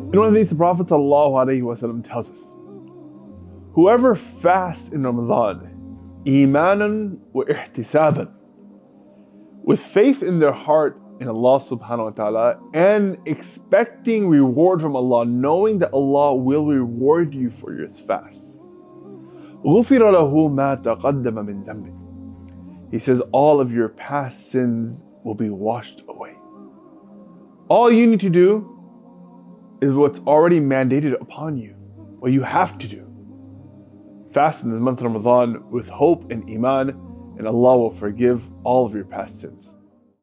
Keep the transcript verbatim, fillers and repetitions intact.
In one of these, the Prophet ﷺ tells us, whoever fasts in Ramadan, imanan wa ihtisaban, with faith in their heart in Allah subhanahu wa ta'ala and expecting reward from Allah, knowing that Allah will reward you for your fast. غُفِرَ لَهُ مَا تَقَدَّمَ مِنْ ذَنْبِهِ. He says all of your past sins will be washed away. All you need to do is what's already mandated upon you, what you have to do. Fast in the month of Ramadan with hope and iman, and Allah will forgive all of your past sins.